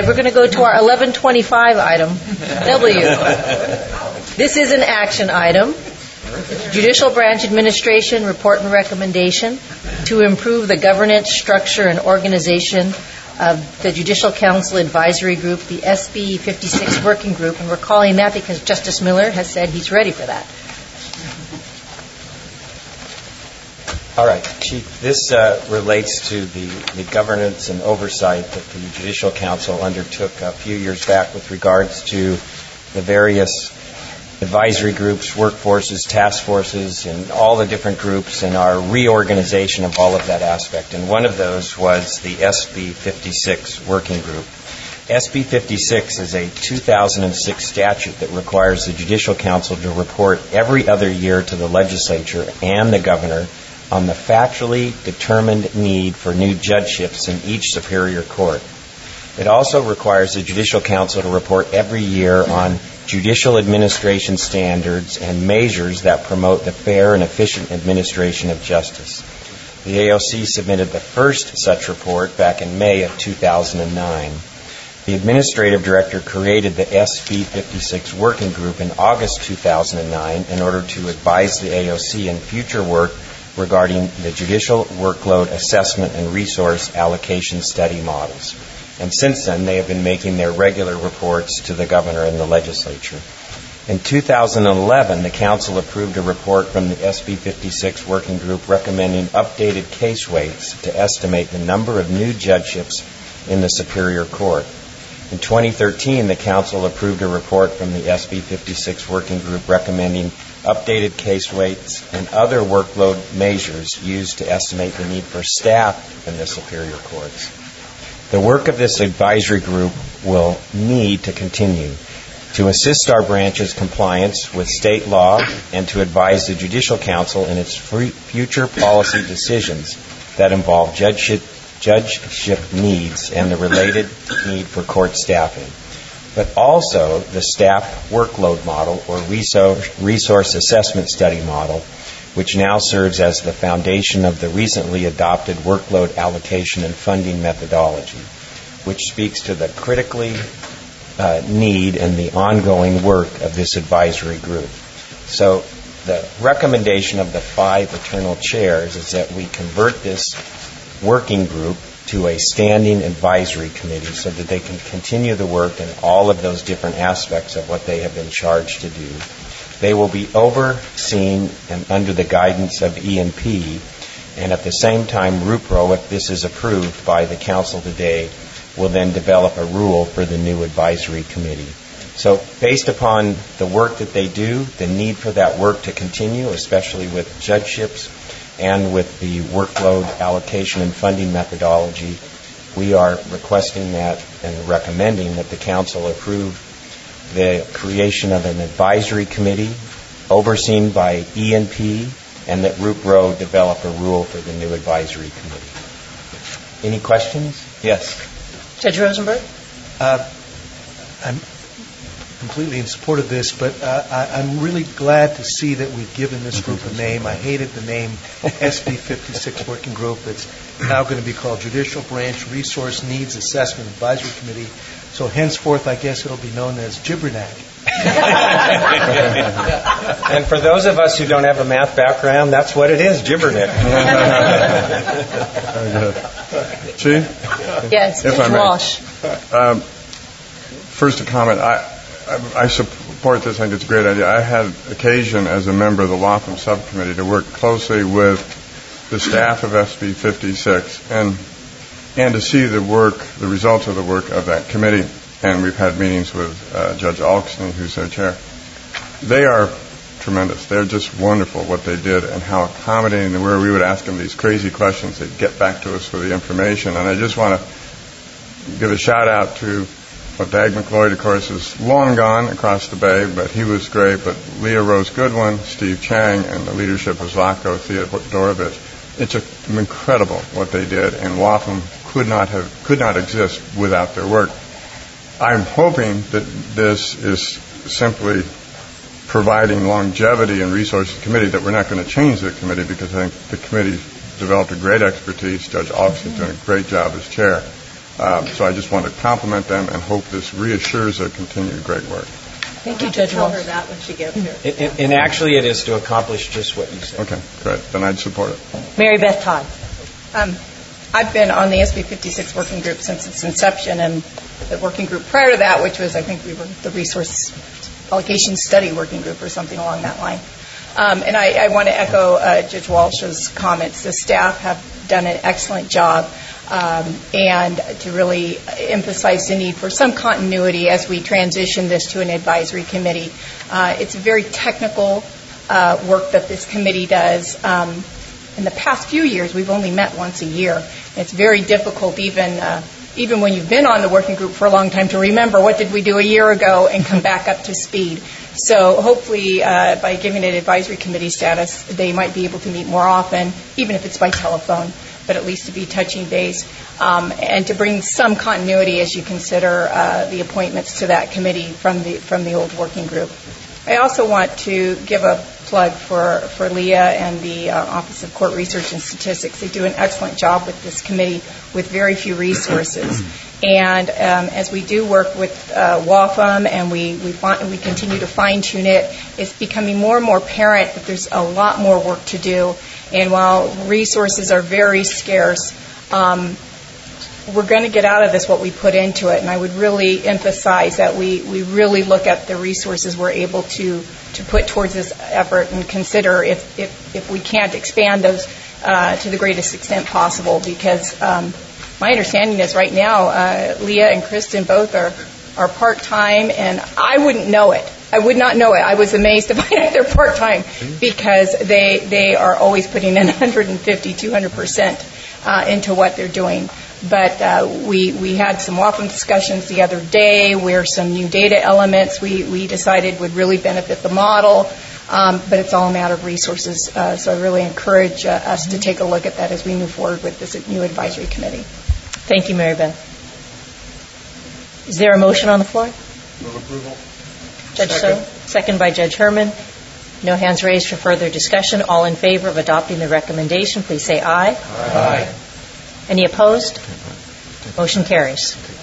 We're going to go to our 1125 item, W. This is an action item. Judicial Branch Administration Report and Recommendation to improve the governance, structure, and organization of the Judicial Council Advisory Group, the SB 56 Working Group, and we're calling that because Justice Miller has said he's ready for that. All right, Chief, this relates to the governance and oversight that the Judicial Council undertook a few years back with regards to the various advisory groups, workforces, task forces, and all the different groups, and our reorganization of all of that aspect. And one of those was the SB 56 Working Group. SB 56 is a 2006 statute that requires the Judicial Council to report every other year to the legislature and the governor on the factually determined need for new judgeships in each superior court. It also requires the Judicial Council to report every year on judicial administration standards and measures that promote the fair and efficient administration of justice. The AOC submitted the first such report back in May of 2009. The Administrative Director created the SB 56 Working Group in August 2009 in order to advise the AOC in future work regarding the judicial workload assessment and resource allocation study models. And since then, they have been making their regular reports to the governor and the legislature. In 2011, the Council approved a report from the SB 56 Working Group recommending updated case weights to estimate the number of new judgeships in the Superior Court. In 2013, the Council approved a report from the SB 56 Working Group recommending updated case weights and other workload measures used to estimate the need for staff in the Superior Courts. The work of this advisory group will need to continue to assist our branch's compliance with state law and to advise the Judicial Council in its future policy decisions that involve judgeship needs and the related need for court staffing, but also the staff workload model or resource assessment study model, which now serves as the foundation of the recently adopted workload allocation and funding methodology, which speaks to the critically need and the ongoing work of this advisory group. So the recommendation of the 5 eternal chairs is that we convert this working group to a standing advisory committee so that they can continue the work in all of those different aspects of what they have been charged to do. They will be overseen and under the guidance of E&P, and at the same time, RUPRO, if this is approved by the Council today, will then develop a rule for the new advisory committee. So based upon the work that they do, the need for that work to continue, especially with judgeships and with the workload allocation and funding methodology, we are requesting that and recommending that the Council approve the creation of an advisory committee overseen by E&P and that RUPRO develop a rule for the new advisory committee. Any questions? Yes. Judge Rosenberg? I'm completely in support of this, but I'm really glad to see that we've given this group a name. I hated the name SB 56 Working Group. It's now going to be called Judicial Branch Resource Needs Assessment Advisory Committee. So henceforth, I guess it'll be known as Gibbernack. And for those of us who don't have a math background, that's what it is, Gibbernack. Chief? Yes, if Judge Walsh. First a comment. I support this. I think it's a great idea. I had occasion as a member of the Law Firm Subcommittee to work closely with the staff of SB 56 and to see the results of the work of that committee. And we've had meetings with Judge Alkston, who's their chair. They are tremendous. They're just wonderful what they did and how accommodating they were. We would ask them these crazy questions. They'd get back to us with the information. And I just want to give a shout out to Dag McLeod, of course, is long gone across the bay, but he was great. But Leah Rose Goodwin, Steve Chang, and the leadership of Zlatko Theodorovich. It's incredible what they did, and WAFM could not exist without their work. I'm hoping that this is simply providing longevity and resources to the committee, that we're not going to change the committee, because I think the committee developed a great expertise. Judge Alkston's doing a great job as chair. So I just want to compliment them and hope this reassures their continued great work. Thank you, Judge Tell Walsh. her that when she gets here. And actually, it is to accomplish just what you said. Okay, great. Then I'd support it. Mary Beth Todd. I've been on the SB 56 working group since its inception, and the working group prior to that, which was, I think we were the Resource Allocation Study Working Group or something along that line. And I want to echo Judge Walsh's comments. The staff have done an excellent job, and to really emphasize the need for some continuity as we transition this to an advisory committee. It's a very technical work that this committee does. In the past few years, we've only met once a year. It's very difficult, even when you've been on the working group for a long time, to remember what did we do a year ago and come back up to speed. So hopefully, by giving it advisory committee status, they might be able to meet more often, even if it's by telephone, but at least to be touching base, and to bring some continuity as you consider the appointments to that committee from the old working group. I also want to give a plug for Leah and the Office of Court Research and Statistics. They do an excellent job with this committee with very few resources. And as we do work with WAFM and we continue to fine-tune it, it's becoming more and more apparent that there's a lot more work to do. And while resources are very scarce, we're going to get out of this what we put into it. And I would really emphasize that we really look at the resources we're able to put towards this effort and consider if we can't expand those to the greatest extent possible. Because my understanding is right now, Leah and Kristen both are part-time, and I wouldn't know it. I would not know it. I was amazed to find out they're part-time because they are always putting in 150, 200% into what they're doing. But we had some WAFM discussions the other day where some new data elements we decided would really benefit the model, but it's all a matter of resources. So I really encourage us to take a look at that as we move forward with this new advisory committee. Thank you, Mary Beth. Is there a motion on the floor? Move approval. Judge So, second by Judge Herman. No hands raised for further discussion. All in favor of adopting the recommendation, please say aye. Aye. Any opposed? Motion carries.